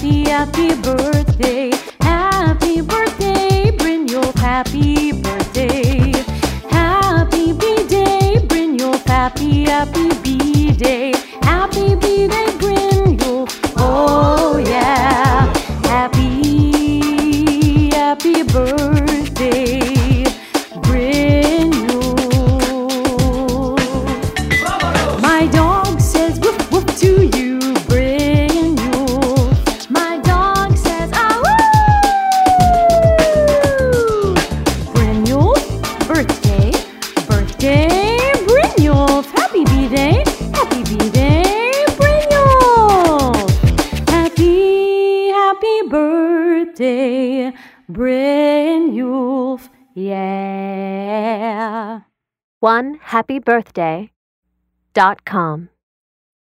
happy, happy birthday. Happy birthday, Brynjolf, happy birthday. Happy B-Day, Brynjolf, happy, happy B-Day. Happy B-Day, Brynjolf, oh yeah. Happy, happy birthday, Brynjolf. My dog says woof woof to you, Brynjolf. My dog says ah woo. Brynjolf, birthday, birthday, Brynjolf. Happy B-Day, happy B-Day, Brynjolf. Happy, happy birthday, Brynjolf, yeah. OneHappyBirthday.com